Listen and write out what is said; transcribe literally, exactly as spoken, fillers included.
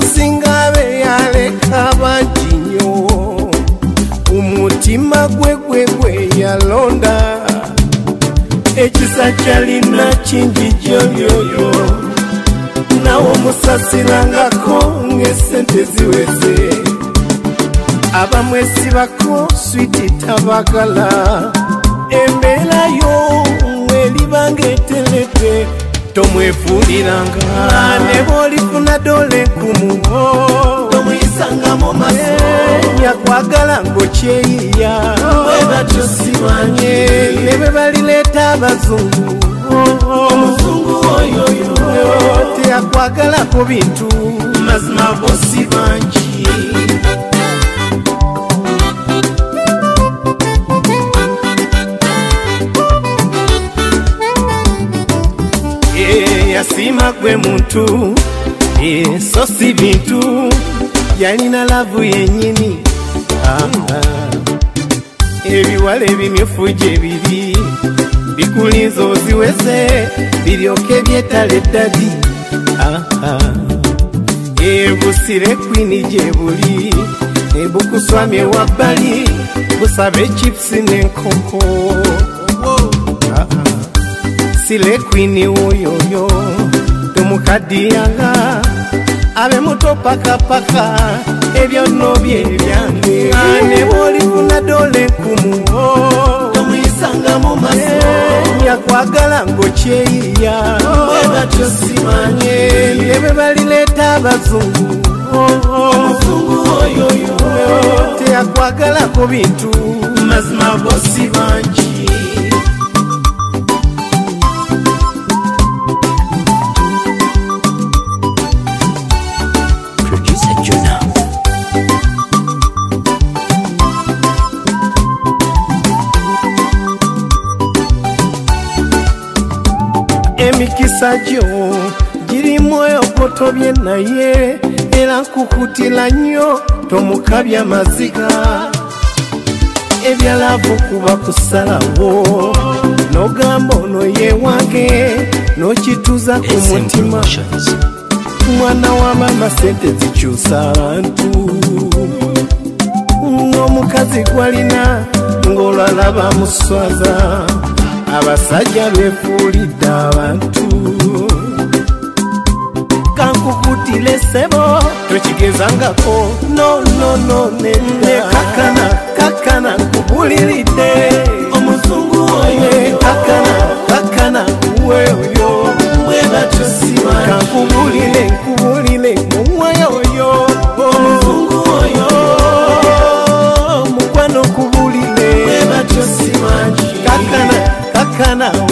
singa be yaleka bangi nnyo umutima gwe gwe gwe yalonda ekisa kyalina kingi gyolyoyo nawo musasirangako ng'esente ziweze abamwesibako switi tabagala embeera yo welibanga etelete tomwefuuliranga ne bw'olifuna dole nkumu tomuyisanga mu maso yakwagala ng'okyeyiya bwebatyo simanye ne bwe balireeta abazungu omuzungu oyoyo teyakwagalako bintu mazima bosi bangi yasima gwe muntu so si bintu yalina lavu yenyini ebiwala ebimyufu gye biri bikulinza oziweze biryoke byetala eddadi ebusire kwini gye buli ebukuswamye wabbali busabe chipusi n'enkoko sile kwini woyoyo tomukadiyanga abe muto pakapaka ebyo nno bye byange ne bw'olifuna dole nkumu tomuyisanga mu maso yakwagala ng'okyeyiya bwebatyo simanye ne bwe balireeta abazungu omuzungu oyoyo teyakwagalako bintu mazima bosi bangi emikisa gyo girimu okotobye naye era nkukutira nnyo tomukabya maziga ebyalavu kuba kusalawo n'ogamba ono ye wange n'okituza ku mutima mwana wa mama sente zikyusa abantu n'omukazi gwalina ng'olwalaba muswaza abasajja befuulidde abantu kankukutile sebo tokigezangako no no no ne kakana kakana nkubuliridde omuzungu oyo kakana kakana weoyo bwebatyo simanye kankubulire nkubulire mumwoyo oyo omuzungu oyo mukwano kubulire bwebatyo simanye kakana kakana